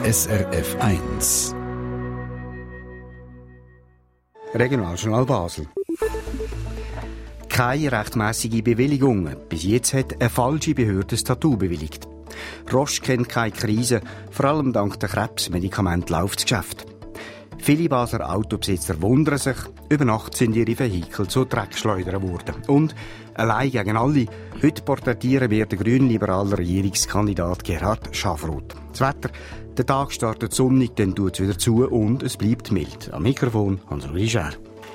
SRF 1. Regionaljournal Basel. Keine rechtmäßige Bewilligungen. Bis jetzt hat eine falsche Behörde das Tattoo bewilligt. Roche kennt keine Krise, vor allem dank der Krebsmedikamente läuft das Geschäft. Viele Basler Autobesitzer wundern sich, über Nacht sind ihre Vehikel zu Dreckschleudern geworden. Und allein gegen alle, heute porträtieren wir den grünliberalen Regierungskandidat Gerhard Schafroth. Das Wetter, der Tag startet sonnig, dann tut es wieder zu und es bleibt mild. Am Mikrofon Hans-Louis Schär.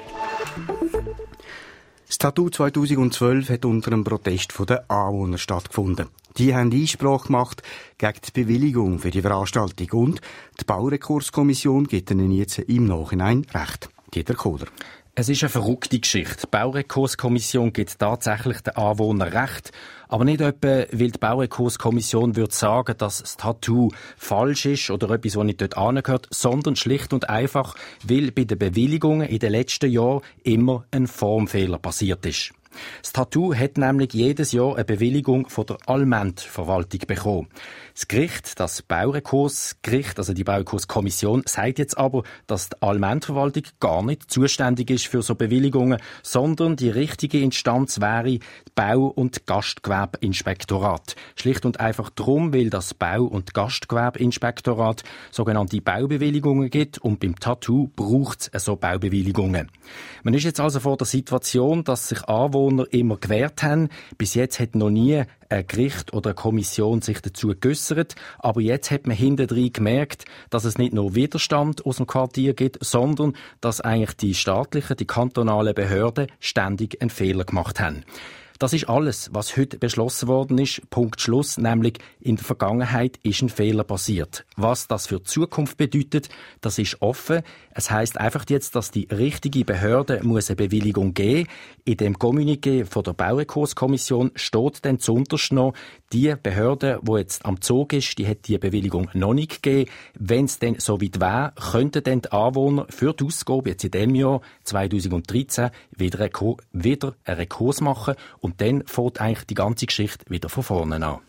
Das Tattoo 2012 hat unter einem Protest der Anwohner stattgefunden. Die haben Einsprache gemacht gegen die Bewilligung für die Veranstaltung und die Baurekurrskommission gibt ihnen jetzt im Nachhinein Recht. Dieter Kohler. Es ist eine verrückte Geschichte. Die Baurekurrskommission gibt tatsächlich den Anwohnern Recht. Aber nicht etwa, weil die Baurekurrskommission würde sagen, dass das Tattoo falsch ist oder etwas, was nicht dort angehört, sondern schlicht und einfach, weil bei den Bewilligungen in den letzten Jahren immer ein Formfehler passiert ist. Das Tattoo hat nämlich jedes Jahr eine Bewilligung von der Allmendverwaltung bekommen. Das Gericht, das Baurekursgericht, also die Baurekurrskommission, sagt jetzt aber, dass die Allmendverwaltung gar nicht zuständig ist für so Bewilligungen, sondern die richtige Instanz wäre Bau- und Gastgewerbeinspektorat. Schlicht und einfach darum, weil das Bau- und Gastgewerbeinspektorat sogenannte Baubewilligungen gibt und beim Tattoo braucht es so Baubewilligungen. Man ist jetzt also vor der Situation, dass sich Anwohner immer gewehrt haben. Bis jetzt hat noch nie ein Gericht oder eine Kommission sich dazu geäussert. Aber jetzt hat man hintendrein gemerkt, dass es nicht nur Widerstand aus dem Quartier gibt, sondern dass eigentlich die staatlichen, die kantonalen Behörden ständig einen Fehler gemacht haben. Das ist alles, was heute beschlossen worden ist. Punkt Schluss, nämlich in der Vergangenheit ist ein Fehler passiert. Was das für die Zukunft bedeutet, das ist offen. Es heisst einfach jetzt, dass die richtige Behörde muss eine Bewilligung geben. In dem Kommuniqué von der Baurekurrskommission steht dann zuunterst noch, die Behörde, die jetzt am Zug ist, die hat die Bewilligung noch nicht gegeben. Wenn es dann so weit wäre, könnten dann die Anwohner für die Ausgabe jetzt in diesem Jahr 2013 wieder einen Rekurs machen und dann fängt eigentlich die ganze Geschichte wieder von vorne an.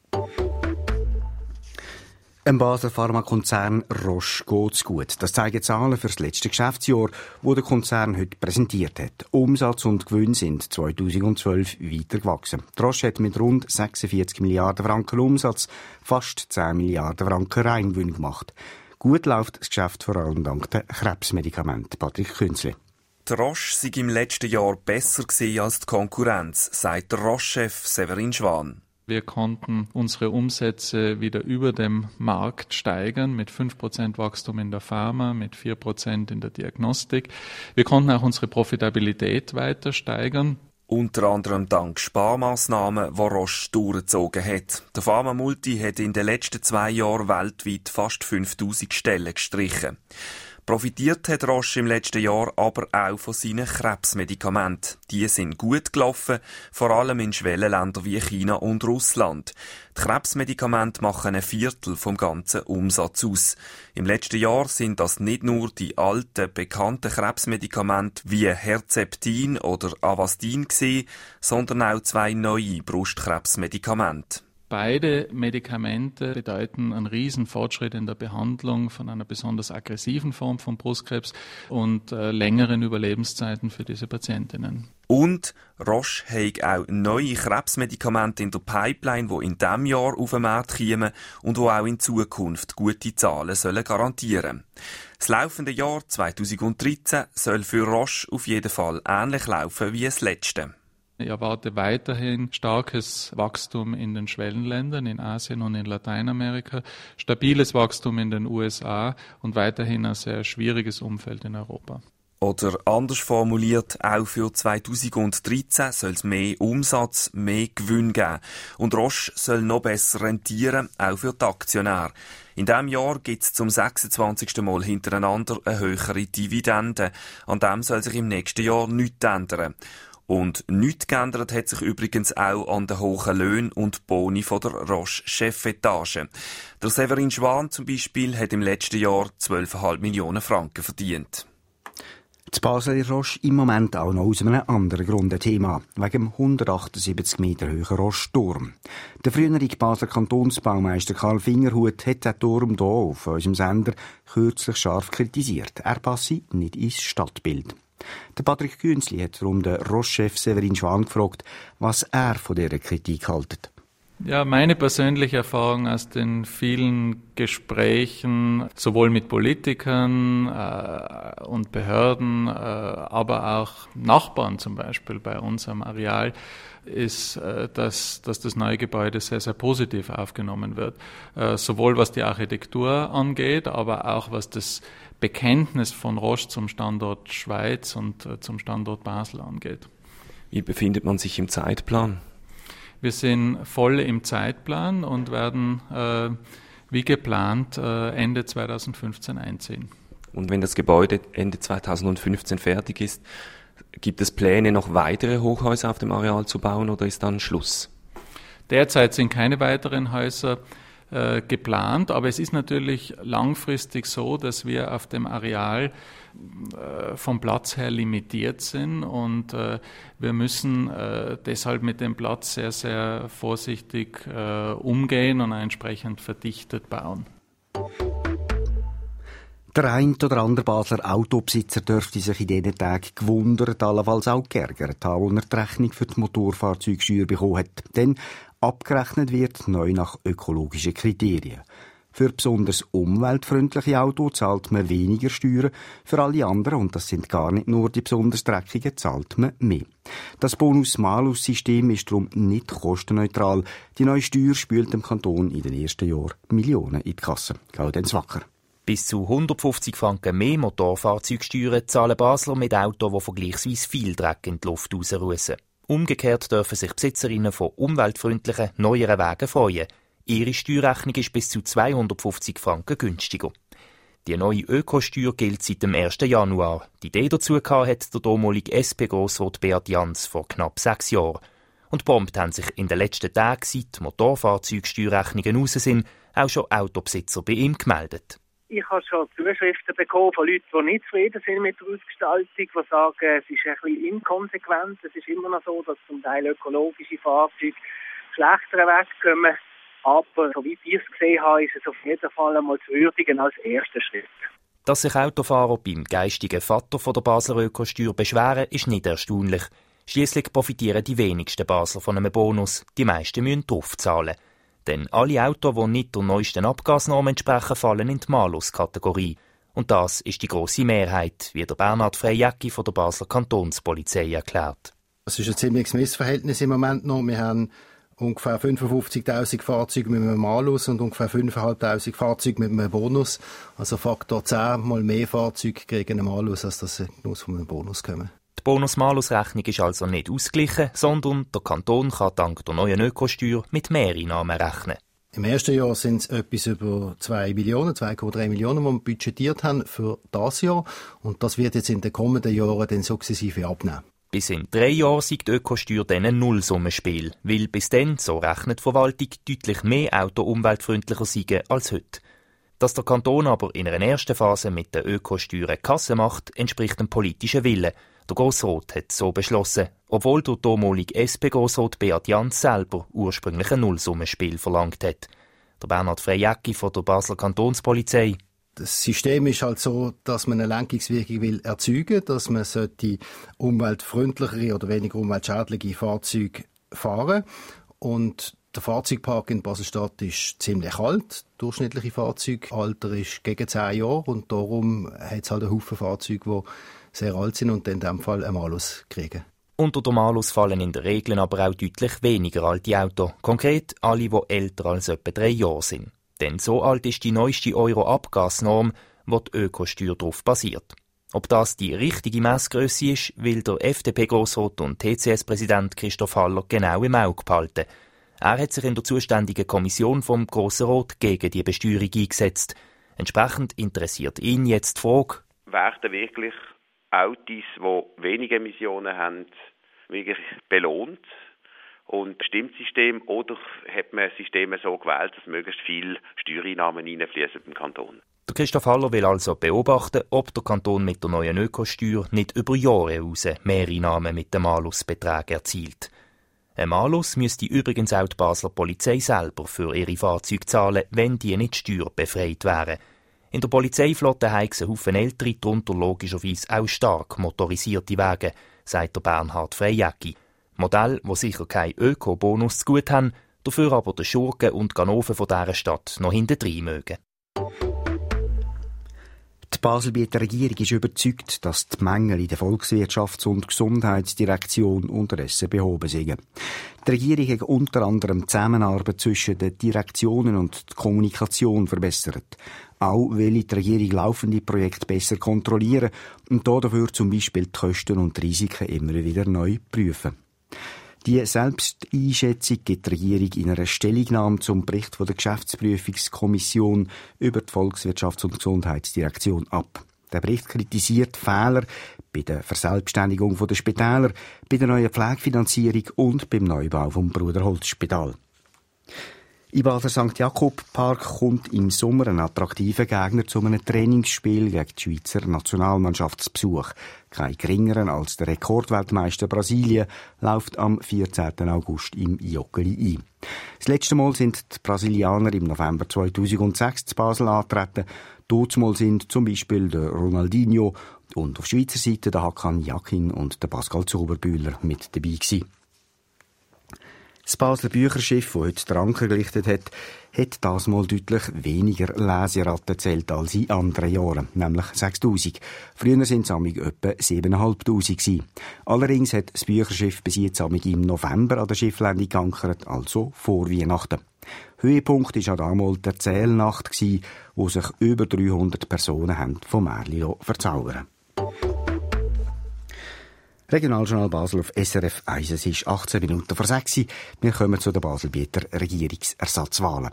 Im Basler Pharmakonzern Roche geht's gut. Das zeigen Zahlen für das letzte Geschäftsjahr, wo der Konzern heute präsentiert hat. Umsatz und Gewinn sind 2012 weiter gewachsen. Die Roche hat mit rund 46 Milliarden Franken Umsatz fast 10 Milliarden Franken Reingewinn gemacht. Gut läuft das Geschäft vor allem dank der Krebsmedikamente. Patrick Künzli. Die Roche sei im letzten Jahr besser gewesen als die Konkurrenz, sagt der Roche-Chef Severin Schwan. Wir konnten unsere Umsätze wieder über dem Markt steigern, mit 5% Wachstum in der Pharma, mit 4% in der Diagnostik. Wir konnten auch unsere Profitabilität weiter steigern. Unter anderem dank Sparmaßnahmen, die Roche durchgezogen hat. Der Pharma-Multi hat in den letzten 2 Jahren weltweit fast 5000 Stellen gestrichen. Profitiert hat Roche im letzten Jahr aber auch von seinen Krebsmedikamenten. Die sind gut gelaufen, vor allem in Schwellenländern wie China und Russland. Die Krebsmedikamente machen 1/4 vom ganzen Umsatz aus. Im letzten Jahr sind das nicht nur die alten, bekannten Krebsmedikamente wie Herceptin oder Avastin gewesen, sondern auch 2 neue Brustkrebsmedikamente. Beide Medikamente bedeuten einen riesen Fortschritt in der Behandlung von einer besonders aggressiven Form von Brustkrebs und längeren Überlebenszeiten für diese Patientinnen. Und Roche hat auch neue Krebsmedikamente in der Pipeline, die in diesem Jahr auf den Markt kommen und die auch in Zukunft gute Zahlen garantieren sollen. Das laufende Jahr 2013 soll für Roche auf jeden Fall ähnlich laufen wie das letzte. Ich erwarte weiterhin starkes Wachstum in den Schwellenländern, in Asien und in Lateinamerika, stabiles Wachstum in den USA und weiterhin ein sehr schwieriges Umfeld in Europa. Oder anders formuliert, auch für 2013 soll es mehr Umsatz, mehr Gewinn geben. Und Roche soll noch besser rentieren, auch für die Aktionäre. In diesem Jahr gibt es zum 26. Mal hintereinander eine höhere Dividende. An dem soll sich im nächsten Jahr nichts ändern. Und nichts geändert hat sich übrigens auch an den hohen Löhnen und Boni von der Roche-Chefetage. Der Severin Schwan zum Beispiel hat im letzten Jahr 12,5 Millionen Franken verdient. Die Basel Roche im Moment auch noch aus einem anderen Grund ein Thema, wegen dem 178 Meter hohen Roche-Turm. Der frühere Basler Kantonsbaumeister Karl Fingerhut hat den Turm hier auf unserem Sender kürzlich scharf kritisiert. Er passe nicht ins Stadtbild. Der Patrick Günzli hat darum den Roche-Chef Severin Schwan gefragt, was er von dieser Kritik hält. Ja, meine persönliche Erfahrung aus den vielen Gesprächen, sowohl mit Politikern und Behörden, aber auch Nachbarn zum Beispiel bei uns am Areal, ist, dass das neue Gebäude sehr, sehr positiv aufgenommen wird. Sowohl was die Architektur angeht, aber auch was das Bekenntnis von Roche zum Standort Schweiz und zum Standort Basel angeht. Wie befindet man sich im Zeitplan? Wir sind voll im Zeitplan und werden, wie geplant, Ende 2015 einziehen. Und wenn das Gebäude Ende 2015 fertig ist, gibt es Pläne, noch weitere Hochhäuser auf dem Areal zu bauen oder ist dann Schluss? Derzeit sind keine weiteren Häuser geplant, aber es ist natürlich langfristig so, dass wir auf dem Areal vom Platz her limitiert sind und wir müssen deshalb mit dem Platz sehr, sehr vorsichtig umgehen und entsprechend verdichtet bauen. Der ein oder andere Basler Autobesitzer dürfte sich in diesen Tagen gewundert, allenfalls auch geärgert haben, als er die Rechnung für die Motorfahrzeugsteuer bekommen hat. Denn abgerechnet wird neu nach ökologischen Kriterien. Für besonders umweltfreundliche Autos zahlt man weniger Steuern, für alle anderen, und das sind gar nicht nur die besonders dreckigen, zahlt man mehr. Das Bonus-Malus-System ist darum nicht kostenneutral. Die neue Steuer spült dem Kanton in den ersten Jahren Millionen in die Kasse. Gaudenz Wacker. Bis zu 150 Franken mehr Motorfahrzeugsteuern zahlen Basler mit Autos, die vergleichsweise viel Dreck in die Luft rausrussen. Umgekehrt dürfen sich Besitzerinnen von umweltfreundlichen, neueren Wegen freuen. Ihre Steuerrechnung ist bis zu 250 Franken günstiger. Die neue Ökosteuer gilt seit dem 1. Januar. Die Idee dazu hat der damalige SP-Grossrat Beat Jans vor knapp 6 Jahren. Und prompt haben sich in den letzten Tagen, seit Motorfahrzeugsteuerrechnungen raus sind, auch schon Autobesitzer bei ihm gemeldet. Ich habe schon Zuschriften bekommen von Leuten, die nicht zufrieden sind mit der Ausgestaltung, die sagen, es ist ein bisschen inkonsequent. Es ist immer noch so, dass zum Teil ökologische Fahrzeuge schlechter wegkommen. Aber soweit ich es gesehen habe, ist es auf jeden Fall einmal zu würdigen als erster Schritt. Dass sich Autofahrer beim geistigen Vater von der Basler Ökosteuer beschweren, ist nicht erstaunlich. Schliesslich profitieren die wenigsten Basler von einem Bonus. Die meisten müssen draufzahlen. Denn alle Autos, die nicht der neuesten Abgasnorm entsprechen, fallen in die Malus-Kategorie. Und das ist die grosse Mehrheit, wie der Bernhard Freyjacki von der Basler Kantonspolizei erklärt. Es ist ein ziemliches Missverhältnis im Moment noch. Wir haben ungefähr 55'000 Fahrzeuge mit einem Malus und ungefähr 5'500 Fahrzeuge mit einem Bonus. Also Faktor 10 mal mehr Fahrzeuge kriegen einen Malus, als dass sie nur von einem Bonus kommen. Die Bonus-Malus-Rechnung ist also nicht ausgeglichen, sondern der Kanton kann dank der neuen Ökosteuer mit Mehreinnahmen rechnen. Im ersten Jahr sind es etwas über 2,3 Millionen, die wir budgetiert haben für das Jahr. Und das wird jetzt in den kommenden Jahren dann sukzessive abnehmen. Bis in 3 Jahren sei die Ökosteuer dann ein Nullsummenspiel, weil bis dann, so rechnet die Verwaltung, deutlich mehr Auto umweltfreundlicher seien als heute. Dass der Kanton aber in einer ersten Phase mit der Ökosteuer eine Kasse macht, entspricht dem politischen Willen. Der Grossrat hat so beschlossen, obwohl der damalige SP-Grossrat Beat Jans selber ursprünglich ein Nullsummenspiel verlangt hat. Der Bernhard Freyjacki von der Basler Kantonspolizei. Das System ist halt so, dass man eine Lenkungswirkung will erzeugen, dass man sollte umweltfreundlichere oder weniger umweltschädliche Fahrzeuge fahren. Und der Fahrzeugpark in Basel-Stadt ist ziemlich alt. Durchschnittliche Fahrzeugalter ist gegen 10 Jahre und darum hat es halt einen Haufen Fahrzeuge, die sehr alt sind und in diesem Fall einen Malus kriegen. Unter den Malus fallen in der Regel aber auch deutlich weniger alte Autos. Konkret alle, die älter als etwa 3 Jahre sind. Denn so alt ist die neueste Euro-Abgasnorm, wo die Ökosteuer darauf basiert. Ob das die richtige Messgrösse ist, will der FDP-Grossrat und TCS-Präsident Christoph Haller genau im Auge behalten. Er hat sich in der zuständigen Kommission vom Grossen Rat gegen die Besteuerung eingesetzt. Entsprechend interessiert ihn jetzt die Frage: Werden wirklich Autos, die wenige Emissionen haben, wirklich belohnt? Und stimmt das System oder hat man Systeme so gewählt, dass möglichst viel Steuereinnahmen reinfließen im Kanton? Der Der Christoph Haller will also beobachten, ob der Kanton mit der neuen Ökosteuer nicht über Jahre hinaus Mehreinnahmen mit dem Malusbetrag erzielt. Ein Malus müsste übrigens auch die Basler Polizei selber für ihre Fahrzeuge zahlen, wenn die nicht steuerbefreit wären. In der Polizeiflotte haben es einen Haufen ältere, darunter logischerweise auch stark motorisierte Wagen, sagt der Bernhard Freyjacki. Modelle, die sicher keinen Öko-Bonus zu gut haben, dafür aber den Schurken und Ganoven von dieser Stadt noch hintendrein mögen. Die Baselbieter Regierung ist überzeugt, dass die Mängel in der Volkswirtschafts- und Gesundheitsdirektion unterdessen behoben sind. Die Regierung hat unter anderem die Zusammenarbeit zwischen den Direktionen und die Kommunikation verbessert. Auch will die Regierung laufende Projekte besser kontrollieren und dafür zum Beispiel die Kosten und die Risiken immer wieder neu prüfen. Die Selbsteinschätzung gibt die Regierung in einer Stellungnahme zum Bericht der Geschäftsprüfungskommission über die Volkswirtschafts- und Gesundheitsdirektion ab. Der Bericht kritisiert Fehler bei der Verselbstständigung der Spitäler, bei der neuen Pflegefinanzierung und beim Neubau vom Bruderholzspital. Im Basler St. Jakob Park kommt im Sommer ein attraktiver Gegner zu einem Trainingsspiel gegen die Schweizer Nationalmannschaftsbesuch. Kein geringeren als der Rekordweltmeister Brasilien läuft am 14. August im Joggeli ein. Das letzte Mal sind die Brasilianer im November 2006 zu Basel angetreten. Dortmal sind zum Beispiel der Ronaldinho und auf Schweizer Seite der Hakan Yakin und der Pascal Zuberbühler mit dabei gewesen. Das Basler Bücherschiff, das heute den Anker gelichtet hat das mal deutlich weniger Leseratten gezählt als in anderen Jahren, nämlich 6'000. Früher waren es etwa 7'500. Allerdings hat das Bücherschiff bis jetzt im November an der Schifflandung geankert, also vor Weihnachten. Höhepunkt war auch damals die Erzählnacht, wo sich über 300 Personen haben vom Märchen verzaubern. Regionaljournal Basel auf SRF 1. Es ist 18 Minuten vor 6. Wir kommen zu den Baselbieter Regierungsersatzwahlen.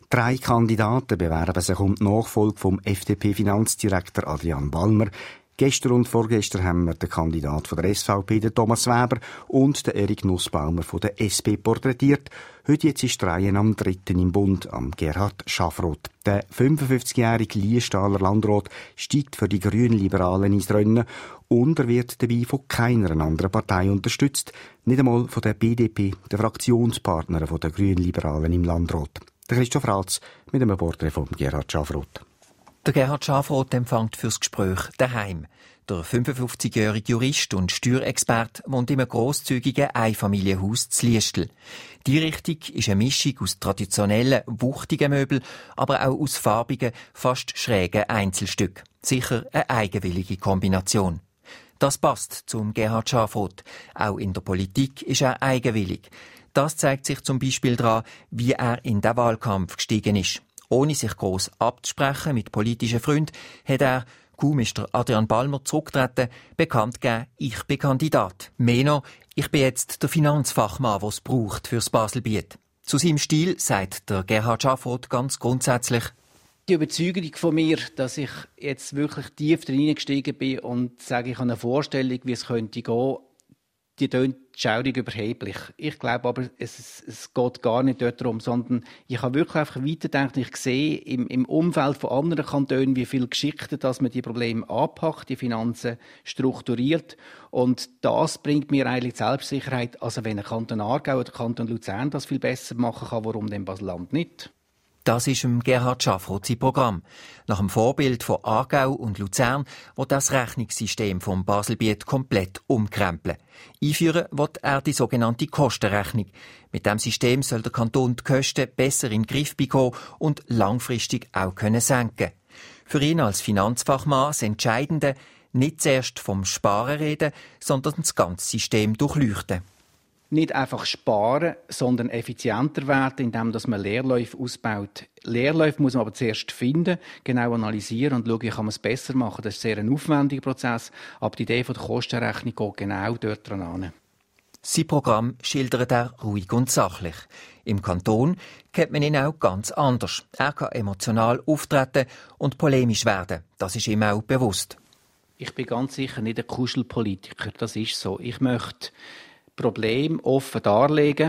3 Kandidaten bewerben sich um die Nachfolge vom FDP-Finanzdirektor Adrian Balmer. Gestern und vorgestern haben wir den Kandidat von der SVP, den Thomas Weber, und den Erik Nussbaumer von der SP porträtiert. Heute jetzt ist die Reihe am 3. im Bund, am Gerhard Schafroth. Der 55-jährige Liestaler Landrat steigt für die Grünliberalen ins Rennen und er wird dabei von keiner anderen Partei unterstützt, nicht einmal von der BDP, der Fraktionspartner der Grünliberalen im Landrat. Der Christoph Ratz mit einem Porträt von Gerhard Schafroth. Der Gerhard Schafroth empfängt fürs Gespräch daheim. Der 55-jährige Jurist und Steuerexperte wohnt in einem grosszügigen Einfamilienhaus zu Liestl. Die Richtung ist eine Mischung aus traditionellen, wuchtigen Möbeln, aber auch aus farbigen, fast schrägen Einzelstücken. Sicher eine eigenwillige Kombination. Das passt zum Gerhard Schafroth. Auch in der Politik ist er eigenwillig. Das zeigt sich zum Beispiel daran, wie er in den Wahlkampf gestiegen ist. Ohne sich gross abzusprechen mit politischen Freunden, hat er, kaum ist der Adrian Balmer zurückgetreten, bekannt gegeben, ich bin Kandidat. Mehr noch, ich bin jetzt der Finanzfachmann, den es braucht fürs Baselbiet. Zu seinem Stil sagt der Gerhard Schafroth ganz grundsätzlich: Die Überzeugung von mir, dass ich jetzt wirklich tief hineingestiegen bin und sage, ich habe eine Vorstellung, wie es könnte gehen, die tönt schaurig überheblich. Ich glaube aber, es geht gar nicht dort darum, sondern ich habe wirklich einfach weitergedacht. Ich sehe im Umfeld von anderen Kantonen, wie viel geschickter, dass man die Probleme anpackt, die Finanzen strukturiert. Und das bringt mir eigentlich die Selbstsicherheit. Also wenn ein Kanton Aargau oder Kanton Luzern das viel besser machen kann, warum denn Basel-Land nicht? Das ist im Gerhard Schafroth sein Programm. Nach dem Vorbild von Aargau und Luzern wird das Rechnungssystem vom Baselbiet komplett umkrempeln. Einführen wird er die sogenannte Kostenrechnung. Mit dem System soll der Kanton die Kosten besser in den Griff bekommen und langfristig auch senken. Für ihn als Finanzfachmann das Entscheidende, nicht zuerst vom Sparen reden, sondern das ganze System durchleuchten. Nicht einfach sparen, sondern effizienter werden, indem man Leerläufe ausbaut. Leerläufe muss man aber zuerst finden, genau analysieren und schauen, wie kann man es besser machen. Das ist sehr ein aufwendiger Prozess, aber die Idee von der Kostenrechnung geht genau dort dran an. Sein Programm schildert er ruhig und sachlich. Im Kanton kennt man ihn auch ganz anders. Er kann emotional auftreten und polemisch werden. Das ist ihm auch bewusst. Ich bin ganz sicher nicht ein Kuschelpolitiker, das ist so. Ich möchte Problem offen darlegen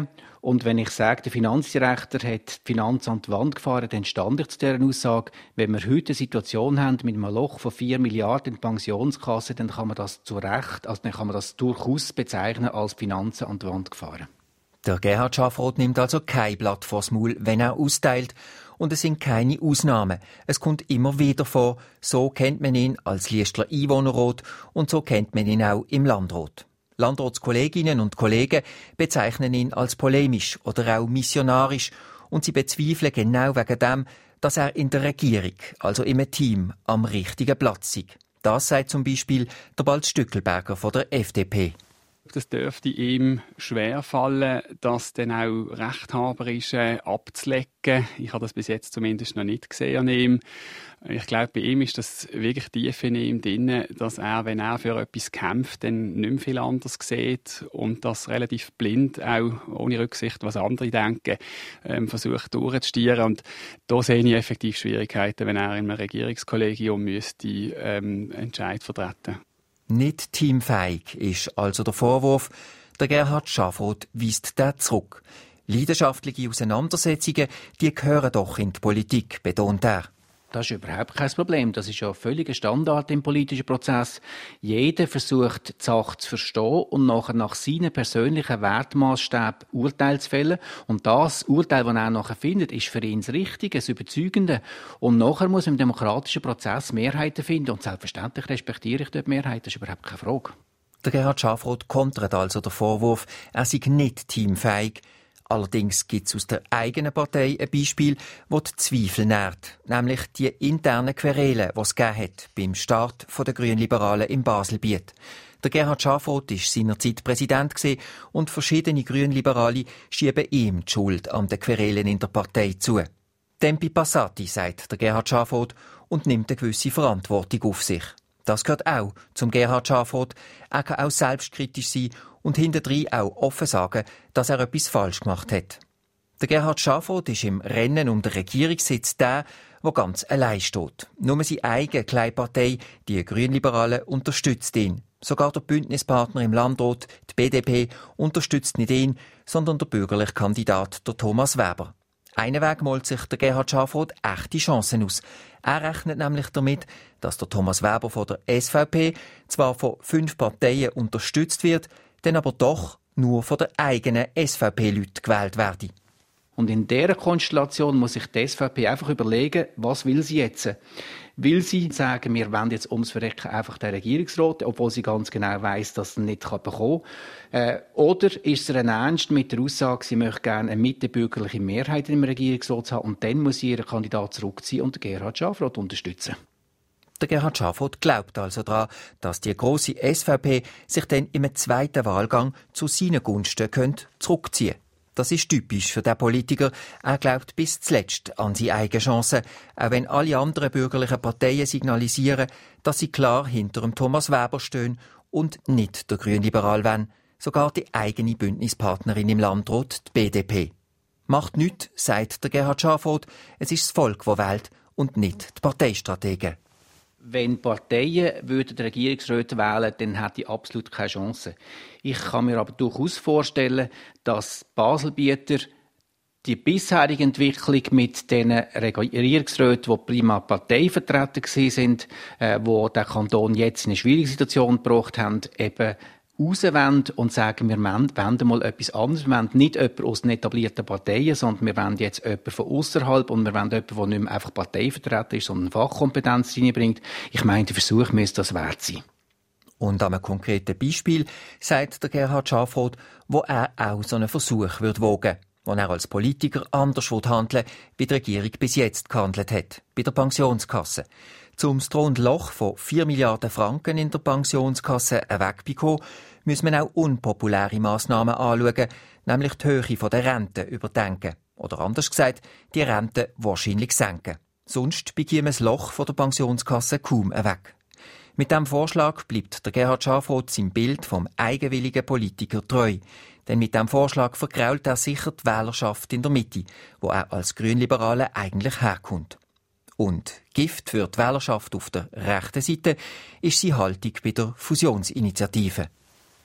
Und wenn ich sage, der Finanzdirektor hat die Finanz an die Wand gefahren, dann stand ich zu dieser Aussage. Wenn wir heute eine Situation haben mit einem Loch von 4 Milliarden in die Pensionskasse, dann kann man das dann kann man das durchaus bezeichnen als Finanzen an die Wand gefahren. Der Gerhard Schafroth nimmt also kein Blatt vors Maul, wenn er austeilt. Und es sind keine Ausnahmen. Es kommt immer wieder vor. So kennt man ihn als Liestler Einwohnerrat und so kennt man ihn auch im Landrat. Landratskolleginnen und Kollegen bezeichnen ihn als polemisch oder auch missionarisch und sie bezweifeln genau wegen dem, dass er in der Regierung, also im Team, am richtigen Platz ist. Das sagt zum Beispiel der Balz Stückelberger von der FDP. Das dürfte ihm schwerfallen, das dann auch rechthaberisch abzulegen. Ich habe das bis jetzt zumindest noch nicht gesehen an ihm. Ich glaube, bei ihm ist das wirklich tief in ihm drin, dass er, wenn er für etwas kämpft, dann nicht mehr viel anders sieht und das relativ blind, auch ohne Rücksicht, was andere denken, versucht durchzustieren. Und da sehe ich effektiv Schwierigkeiten, wenn er in einem Regierungskollegium müsste Entscheid vertreten. Nicht teamfähig ist also der Vorwurf. Der Gerhard Schafroth weist den zurück. Leidenschaftliche Auseinandersetzungen, die gehören doch in die Politik, betont er. Das ist überhaupt kein Problem. Das ist ja völliger Standard im politischen Prozess. Jeder versucht, die Sache zu verstehen und nachher nach seinen persönlichen Wertmaßstäben Urteil zu fällen. Und das Urteil, das er nachher findet, ist für ihn das Richtige, das Überzeugende. Und nachher muss im demokratischen Prozess Mehrheiten finden. Und selbstverständlich respektiere ich dort Mehrheiten. Das ist überhaupt keine Frage. Der Gerhard Schafroth kontert also den Vorwurf, er sei nicht teamfähig. Allerdings gibt es aus der eigenen Partei ein Beispiel, das die Zweifel nährt, nämlich die internen Querelen, die es gegeben hat beim Start der Grünliberalen im Baselbiet. Der Gerhard Schafroth war seinerzeit Präsident und verschiedene Grünliberale schieben ihm die Schuld an den Querelen in der Partei zu. Tempi passati, sagt der Gerhard Schafroth und nimmt eine gewisse Verantwortung auf sich. Das gehört auch zum Gerhard Schafroth. Er kann auch selbstkritisch sein und hinterdrein auch offen sagen, dass er etwas falsch gemacht hat. Der Gerhard Schafroth ist im Rennen um den Regierungssitz der ganz allein steht. Nur seine eigene kleine Partei, die Grünliberalen, unterstützt ihn. Sogar der Bündnispartner im Landrat, die BDP, unterstützt nicht ihn, sondern der bürgerliche Kandidat, der Thomas Weber. Einen Weg malt sich der Gerhard Schafroth echte Chancen aus. Er rechnet nämlich damit, dass der Thomas Weber von der SVP zwar von 5 Parteien unterstützt wird, dann aber doch nur von den eigenen SVP-Leuten gewählt werden. Und in dieser Konstellation muss sich die SVP einfach überlegen, was will sie jetzt? Will sie sagen, wir wollen jetzt ums Verrecken einfach den Regierungsrat, obwohl sie ganz genau weiss, dass er nicht bekommen kann? Oder ist es ein Ernst mit der Aussage, sie möchte gerne eine mittelbürgerliche Mehrheit im Regierungsrat haben und dann muss sie ihren Kandidat zurückziehen und Gerhard Schafroth unterstützen? Der Gerhard Schafroth glaubt also daran, dass die grosse SVP sich dann im zweiten Wahlgang zu seinen Gunsten zurückziehen könnte. Das ist typisch für den Politiker. Er glaubt bis zuletzt an seine eigenen Chancen, auch wenn alle anderen bürgerlichen Parteien signalisieren, dass sie klar hinter dem Thomas Weber stehen und nicht der Grünliberal wollen. Sogar die eigene Bündnispartnerin im Landrat, die BDP. Macht nichts, sagt der Gerhard Schafroth. Es ist das Volk, das wählt und nicht die Parteistrategen. Wenn Parteien den Regierungsrat wählen, dann hätte ich absolut keine Chance. Ich kann mir aber durchaus vorstellen, dass Baselbieter die bisherige Entwicklung mit den Regierungsräten, die prima parteivertreten waren, die den Kanton jetzt in eine schwierige Situation gebracht haben, eben rauswollen und sagen, wir wollen mal etwas anderes. Wir wollen nicht jemanden aus den etablierten Parteien, sondern wir wollen jetzt jemanden von außerhalb und wir wollen jemanden, der nicht mehr einfach parteivertreten ist, sondern Fachkompetenz reinbringt. Ich meine, der Versuch müsste das wert sein. Und an einem konkreten Beispiel sagt der Gerhard Schafroth, wo er auch so einen Versuch wagen würde, wo er als Politiker anders handeln will, wie die Regierung bis jetzt gehandelt hat, bei der Pensionskasse. Zum drohende Loch von 4 Milliarden Franken in der Pensionskasse wegbekommen, muss man auch unpopuläre Massnahmen anschauen, nämlich die Höhe der Rente überdenken. Oder anders gesagt, die Rente wahrscheinlich senken. Sonst bekäme das Loch von der Pensionskasse kaum weg. Mit diesem Vorschlag bleibt der Gerhard Schafroth seinem Bild vom eigenwilligen Politiker treu. Denn mit diesem Vorschlag vergrault er sicher die Wählerschaft in der Mitte, wo er als Grünliberale eigentlich herkommt. Und Gift für die Wählerschaft auf der rechten Seite ist seine Haltung bei der Fusionsinitiative.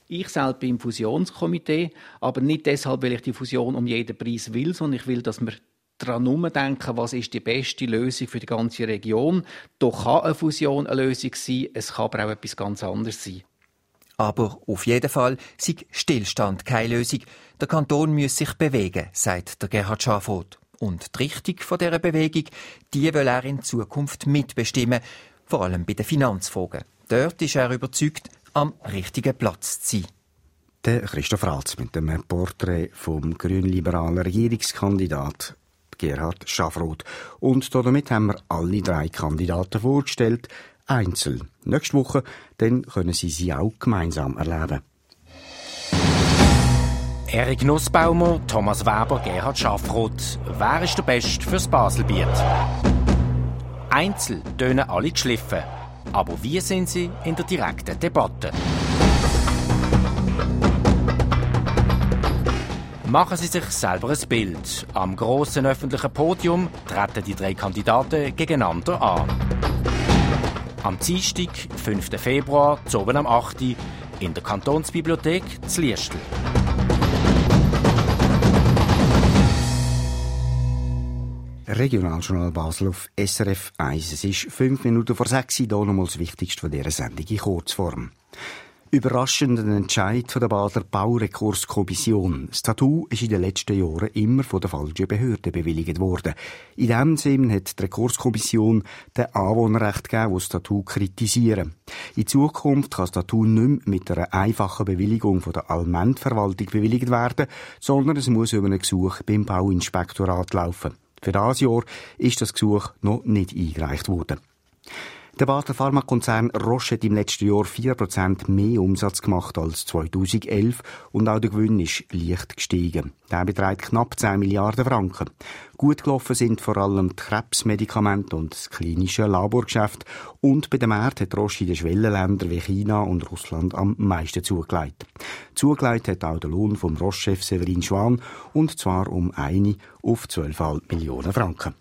Ich selbst bin im Fusionskomitee, aber nicht deshalb, weil ich die Fusion um jeden Preis will, sondern ich will, dass wir daran umdenken, was ist die beste Lösung für die ganze Region. Da kann eine Fusion eine Lösung sein, es kann aber auch etwas ganz anderes sein. Aber auf jeden Fall sei Stillstand keine Lösung. Der Kanton muss sich bewegen, sagt der Gerhard Schafroth. Und die Richtung von dieser Bewegung, die will er in Zukunft mitbestimmen, vor allem bei den Finanzfragen. Dort ist er überzeugt, am richtigen Platz zu sein. Der Christoph Ratz mit dem Porträt vom grünliberalen Regierungskandidat Gerhard Schafroth. Und damit haben wir alle 3 Kandidaten vorgestellt, einzeln. Nächste Woche dann können Sie auch gemeinsam erleben. Erik Nussbaumer, Thomas Weber, Gerhard Schafroth. Wer ist der Beste fürs Baselbiet? Einzel tönen alle geschliffen. Aber wie sind sie in der direkten Debatte? Machen Sie sich selber ein Bild. Am grossen öffentlichen Podium treten die 3 Kandidaten gegeneinander an. Am Dienstag, 5. Februar, zu oben am 8. in der Kantonsbibliothek zu Liestl. Regionaljournal Basel auf SRF 1. Es ist 5 Minuten vor 6 Uhr, hier nochmal das Wichtigste von dieser Sendung in Kurzform. Überraschender Entscheid von der Basler Baurekurrskommission. Das Tattoo ist in den letzten Jahren immer von der falschen Behörde bewilligt worden. In diesem Sinn hat die Rekurskommission den Anwohnerrecht gegeben, die das Tattoo kritisieren. In Zukunft kann das Tattoo nicht mehr mit einer einfachen Bewilligung von der Allmendverwaltung bewilligt werden, sondern es muss über ein Gesuch beim Bauinspektorat laufen. Für dieses Jahr ist das Gesuch noch nicht eingereicht worden. Der Basler Pharmakonzern Roche hat im letzten Jahr 4% mehr Umsatz gemacht als 2011 und auch der Gewinn ist leicht gestiegen. Der beträgt knapp 10 Milliarden Franken. Gut gelaufen sind vor allem die Krebsmedikamente und das klinische Laborgeschäft. Und bei den Märkten hat Roche in den Schwellenländern wie China und Russland am meisten zugelegt. Zugelegt hat auch der Lohn vom Roche-Chef Severin Schwan, und zwar um 1 auf 12,5 Millionen Franken.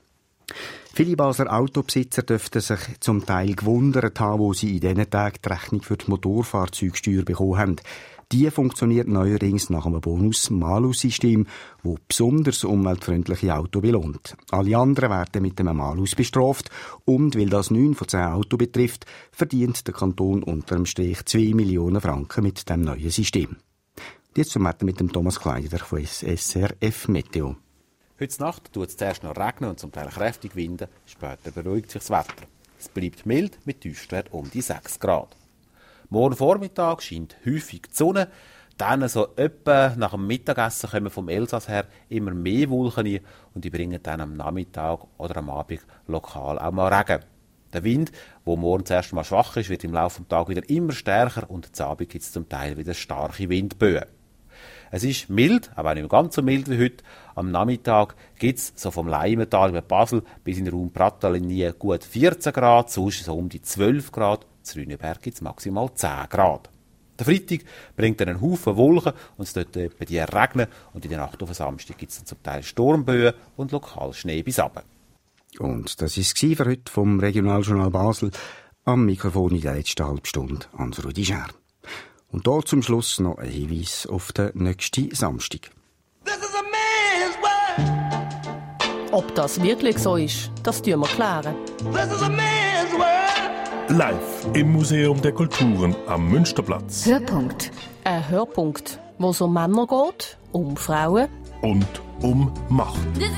Viele Basler Autobesitzer dürften sich zum Teil gewundert haben, wo sie in diesen Tagen die Rechnung für die Motorfahrzeugsteuer bekommen haben. Die funktioniert neuerdings nach einem Bonus-Malus-System, das besonders umweltfreundliche Autos belohnt. Alle anderen werden mit einem Malus bestraft, und weil das 9 von 10 Autos betrifft, verdient der Kanton unterm Strich 2 Millionen Franken mit dem neuen System. Jetzt zum Wetter mit dem Thomas Kleider von SRF Meteo. Heute Nacht tut es zuerst noch regnen und zum Teil kräftig winden, später beruhigt sich das Wetter. Es bleibt mild mit Tiefstwert um die 6 Grad. Morgen Vormittag scheint häufig die Sonne, dann so etwa nach dem Mittagessen kommen vom Elsass her immer mehr Wolken rein und die bringen dann am Nachmittag oder am Abend lokal auch mal Regen. Der Wind, der morgen zuerst mal schwach ist, wird im Laufe des Tages wieder immer stärker und am Abend gibt es zum Teil wieder starke Windböen. Es ist mild, aber nicht mehr ganz so mild wie heute. Am Nachmittag gibt es so vom Leimental über Basel bis in den Raum Prattalinie gut 14 Grad, sonst so um die 12 Grad. Zu Rüneberg gibt es maximal 10 Grad. Der Freitag bringt dann einen Haufen Wolken und es dort bei dir regnen. Und in der Nacht auf den Samstag gibt es dann zum Teil Sturmböen und lokal Schnee bis runter. Und das war es für heute vom Regionaljournal Basel. Am Mikrofon in der letzten halben Stunde Hans-Rudi Scher. Und hier zum Schluss noch ein Hinweis auf den nächsten Samstag. Ob das wirklich so ist, das tun wir klären. Live im Museum der Kulturen am Münsterplatz. Hörpunkt. Ein Hörpunkt, wo es um Männer geht, um Frauen und um Macht.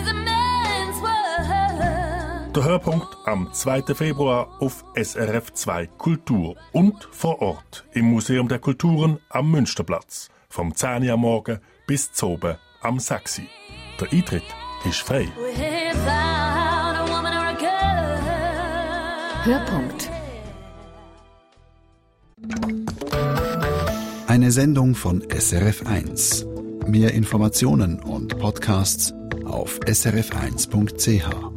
Der Hörpunkt am 2. Februar auf SRF 2 Kultur und vor Ort im Museum der Kulturen am Münsterplatz. Vom 10 Uhr am Morgen bis zu oben am 6 Uhr. Der Eintritt ist frei. Hörpunkt. Eine Sendung von SRF 1. Mehr Informationen und Podcasts auf srf1.ch.